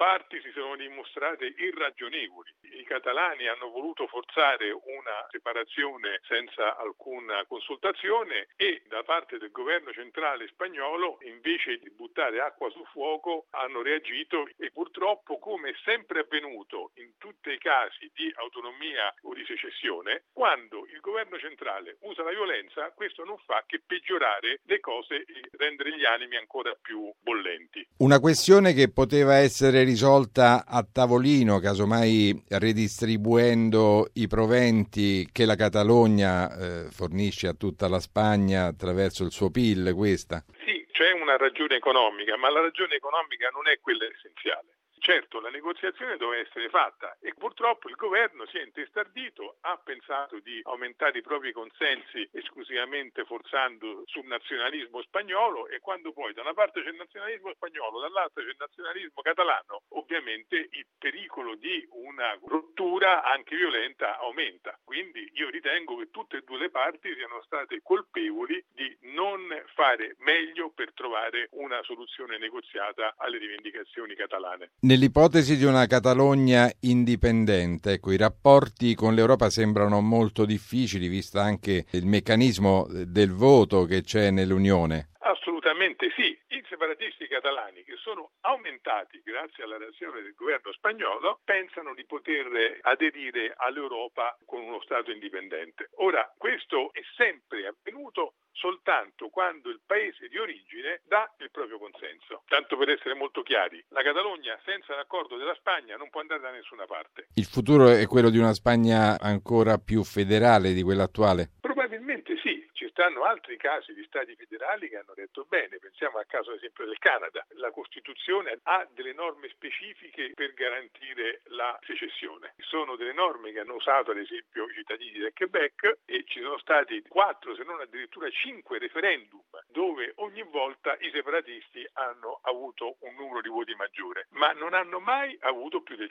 parti si sono dimostrate irragionevoli. I catalani hanno voluto forzare una separazione senza alcuna consultazione e da parte del governo centrale spagnolo, invece di buttare acqua sul fuoco, hanno reagito e purtroppo, come è sempre avvenuto in tutti i casi di autonomia o di secessione, quando il governo centrale usa la violenza, questo non fa che peggiorare le cose e rendere gli animi ancora più bollenti. Una questione che poteva essere risolta a tavolino, casomai redistribuendo i proventi che la Catalogna fornisce a tutta la Spagna attraverso il suo PIL, questa? Sì, c'è una ragione economica, ma la ragione economica non è quella essenziale. Certo, la negoziazione doveva essere fatta e purtroppo il governo si è intestardito, ha pensato di aumentare i propri consensi esclusivamente forzando sul nazionalismo spagnolo e quando poi da una parte c'è il nazionalismo spagnolo, dall'altra c'è il nazionalismo catalano, ovviamente il pericolo di una rottura anche violenta aumenta. Quindi io ritengo che tutte e due le parti siano state colpevoli di non fare meglio per trovare una soluzione negoziata alle rivendicazioni catalane. Nell'ipotesi di una Catalogna indipendente, ecco, i rapporti con l'Europa sembrano molto difficili, visto anche il meccanismo del voto che c'è nell'Unione. Assolutamente sì. I separatisti catalani, che sono aumentati grazie alla reazione del governo spagnolo, pensano di poter aderire all'Europa con uno Stato indipendente. Ora, questo è sempre avvenuto soltanto quando il paese di origine dà il proprio consenso. Tanto per essere molto chiari, la Catalogna senza l'accordo della Spagna non può andare da nessuna parte. Il futuro è quello di una Spagna ancora più federale di quella attuale? Probabilmente sì. Ci stanno altri casi di stati federali che hanno detto bene, pensiamo al caso ad esempio del Canada. La Costituzione ha delle norme specifiche per garantire la secessione. Sono delle norme che hanno usato ad esempio i cittadini del Quebec e ci sono stati 4, se non addirittura 5 referendum dove ogni volta i separatisti hanno avuto un numero di voti maggiore, ma non hanno mai avuto più del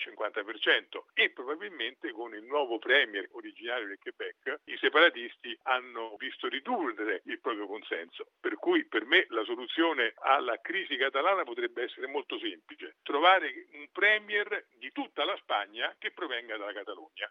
50% e probabilmente con il nuovo premier originario del Quebec i separatisti hanno visto ridurre il proprio consenso, per cui per me la soluzione alla crisi catalana potrebbe essere molto semplice: trovare un premier di tutta la Spagna che provenga dalla Catalogna.